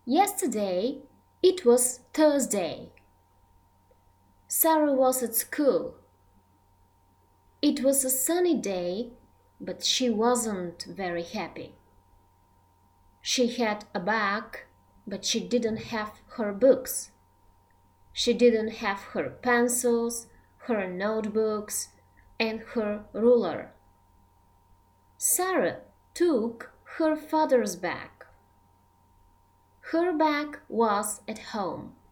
Yesterday it was Thursday. Sarah was at school. It was a sunny day, but she wasn't very happy. She had a bag, but she didn't have her books. She didn't have her pencils, her notebooks, and her ruler. Sarah took her father's bag. Her bag was at home.